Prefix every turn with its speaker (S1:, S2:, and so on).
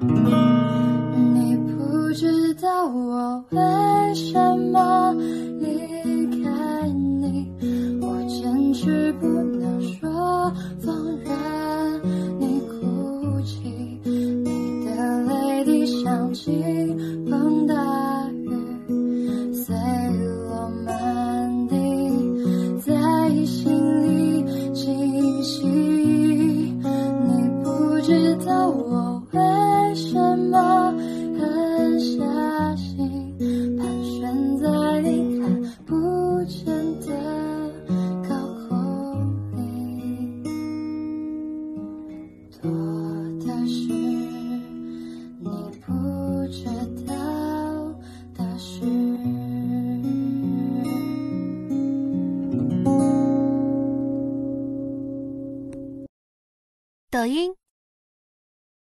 S1: 你不知道我为什么离开你，我坚持不能说放任你哭泣，你的泪滴像倾盆大雨，碎落满地，在心里清晰。你不知道我为什么狠下心，盘旋在你看不见的高空里，多的是你不知道的事。
S2: 抖音